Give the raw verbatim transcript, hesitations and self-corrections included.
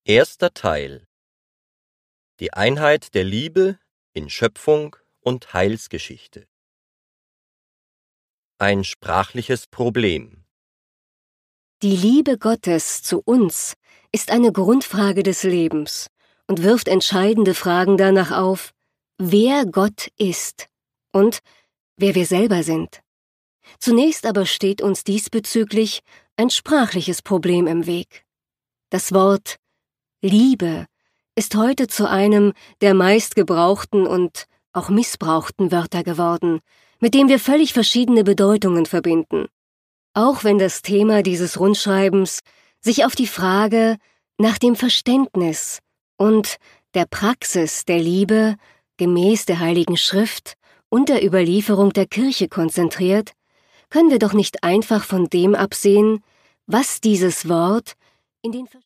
Erster Teil: Die Einheit der Liebe in Schöpfung und Heilsgeschichte. Ein sprachliches Problem. Die Liebe Gottes zu uns ist eine Grundfrage des Lebens und wirft entscheidende Fragen danach auf, wer Gott ist und wer wir selber sind. Zunächst aber steht uns diesbezüglich ein sprachliches Problem im Weg. Das Wort Liebe ist heute zu einem der meistgebrauchten und auch missbrauchten Wörter geworden, mit dem wir völlig verschiedene Bedeutungen verbinden. Auch wenn das Thema dieses Rundschreibens sich auf die Frage nach dem Verständnis und der Praxis der Liebe gemäß der Heiligen Schrift und der Überlieferung der Kirche konzentriert, können wir doch nicht einfach von dem absehen, was dieses Wort in den